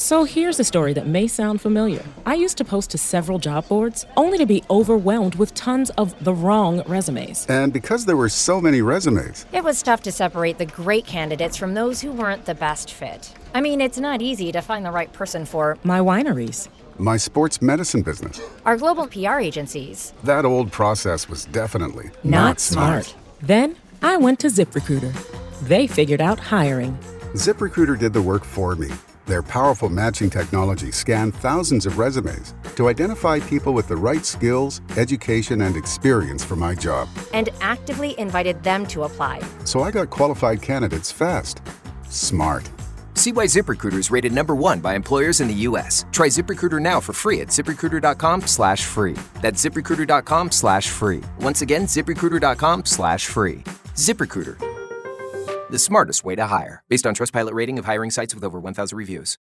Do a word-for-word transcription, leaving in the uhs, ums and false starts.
So here's a story that may sound familiar. I used to post to several job boards, only to be overwhelmed with tons of the wrong resumes. And because there were so many resumes, it was tough to separate the great candidates from those who weren't the best fit. I mean, it's not easy to find the right person for my wineries, my sports medicine business, our global P R agencies. That old process was definitely not, not smart. smart. Then I went to ZipRecruiter. They figured out hiring. ZipRecruiter did the work for me. Their powerful matching technology scanned thousands of resumes to identify people with the right skills, education, and experience for my job. And actively invited them to apply. So I got qualified candidates fast. Smart. See why ZipRecruiter is rated number one by employers in the U S. Try ZipRecruiter now for free at ZipRecruiter.com slash free. That's ZipRecruiter.com slash free. Once again, ZipRecruiter.com slash free. ZipRecruiter, the smartest way to hire. Based on Trustpilot rating of hiring sites with over one thousand reviews.